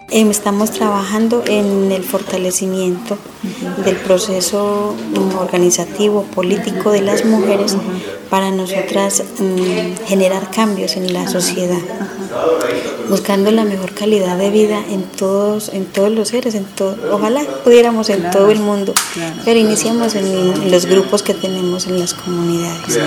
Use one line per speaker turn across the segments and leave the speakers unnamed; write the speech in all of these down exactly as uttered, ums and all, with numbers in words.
Em, Estamos trabajando en el fortalecimiento del proceso mm, organizativo, político de las mujeres para nosotras mm, generar cambios en la sociedad, buscando la mejor calidad de vida en todos, en todos los seres, en todo, ojalá pudiéramos en todo el mundo, pero iniciamos en, en los grupos que tenemos en las comunidades.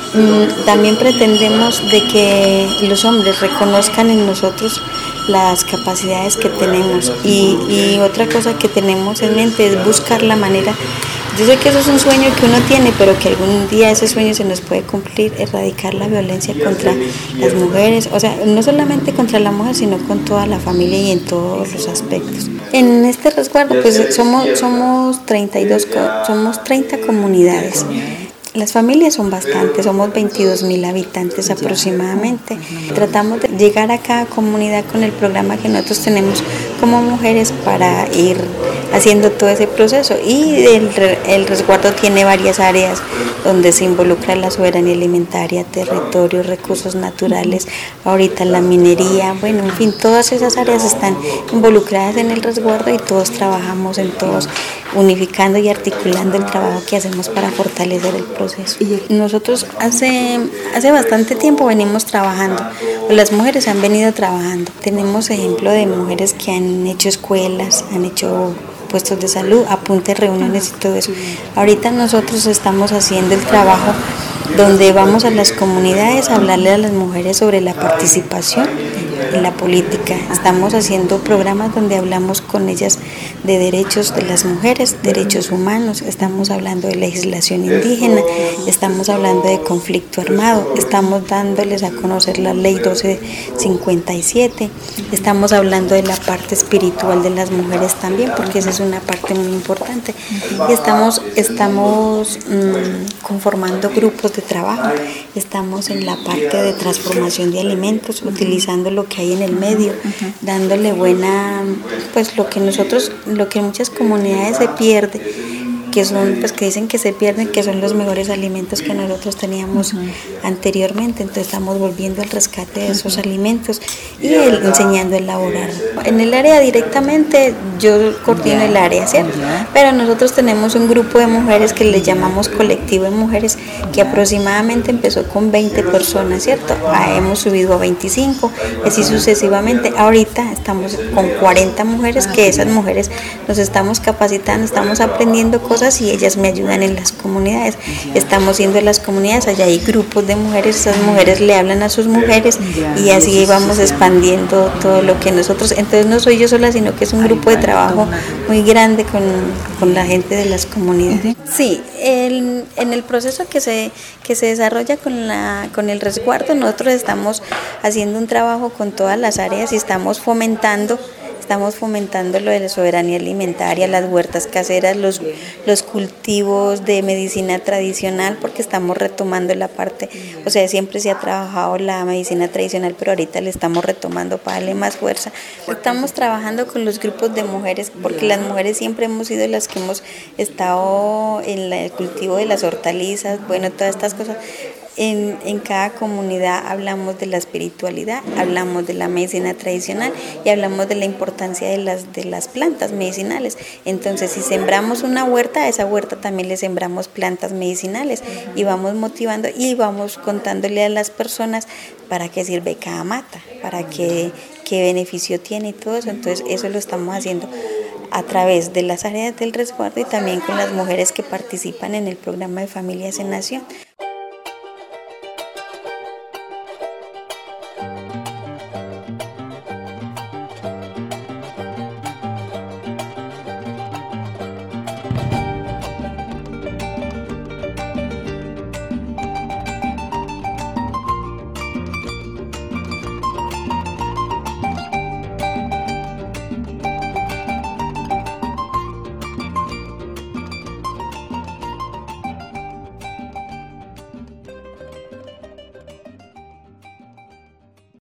Mm, También pretendemos de que los hombres reconozcan en nosotros las capacidades que tenemos y, y otra cosa que tenemos en mente es buscar la manera. Yo sé que eso es un sueño que uno tiene, pero que algún día ese sueño se nos puede cumplir, erradicar la violencia contra las mujeres, o sea, no solamente contra la mujer, sino con toda la familia y en todos los aspectos. En este resguardo, pues somos, somos treinta y dos, somos treinta comunidades. Las familias son bastantes, somos veintidós mil habitantes aproximadamente. Tratamos de llegar a cada comunidad con el programa que nosotros tenemos como mujeres para ir haciendo todo ese proceso. Y el, el resguardo tiene varias áreas donde se involucra la soberanía alimentaria, territorios, recursos naturales, ahorita la minería, bueno, en fin, todas esas áreas están involucradas en el resguardo y todos trabajamos en todos, unificando y articulando el trabajo que hacemos para fortalecer el proceso. Nosotros hace, hace bastante tiempo venimos trabajando, las mujeres han venido trabajando. Tenemos ejemplo de mujeres que han hecho escuelas, han hecho puestos de salud, apuntes, reuniones y todo eso. Ahorita nosotros estamos haciendo el trabajo donde vamos a las comunidades a hablarle a las mujeres sobre la participación en la política. Estamos haciendo programas donde hablamos con ellas de derechos de las mujeres, derechos humanos, estamos hablando de legislación indígena, estamos hablando de conflicto armado, estamos dándoles a conocer la ley doce cincuenta y siete, estamos hablando de la parte espiritual de las mujeres también, porque esa es una parte muy importante. Y estamos, estamos mmm, conformando grupos de trabajo, estamos en la parte de transformación de alimentos, utilizando lo que hay en el medio, dándole buena, pues lo que nosotros, lo que en muchas comunidades se pierde, que son, pues que dicen que se pierden, que son los mejores alimentos que nosotros teníamos uh-huh. anteriormente. Entonces estamos volviendo al rescate de esos uh-huh. alimentos y el, enseñando a elaborar. En el área directamente yo coordino el área, ¿cierto? Pero nosotros tenemos un grupo de mujeres que le llamamos colectivo de mujeres, que aproximadamente empezó con veinte personas, ¿cierto? Ah, hemos subido a veinticinco, así sucesivamente. Ahorita estamos con cuarenta mujeres, que esas mujeres nos estamos capacitando, estamos aprendiendo cosas y ellas me ayudan en las comunidades. Estamos yendo a las comunidades, allá hay grupos de mujeres, esas mujeres le hablan a sus mujeres y así vamos expandiendo todo lo que nosotros, entonces no soy yo sola, sino que es un grupo de trabajo muy grande con, con la gente de las comunidades. Sí, el, en el proceso que se, que se desarrolla con, la, con el resguardo, nosotros estamos haciendo un trabajo con todas las áreas y estamos fomentando Estamos fomentando lo de la soberanía alimentaria, las huertas caseras, los, los cultivos de medicina tradicional, porque estamos retomando la parte, o sea, siempre se ha trabajado la medicina tradicional, pero ahorita le estamos retomando para darle más fuerza. Estamos trabajando con los grupos de mujeres, porque las mujeres siempre hemos sido las que hemos estado en el cultivo de las hortalizas, bueno, todas estas cosas. En, en cada comunidad hablamos de la espiritualidad, hablamos de la medicina tradicional y hablamos de la importancia de las, de las plantas medicinales. Entonces, si sembramos una huerta, a esa huerta también le sembramos plantas medicinales y vamos motivando y vamos contándole a las personas para qué sirve cada mata, para qué, qué beneficio tiene y todo eso. Entonces, eso lo estamos haciendo a través de las áreas del resguardo y también con las mujeres que participan en el programa de Familias en Acción.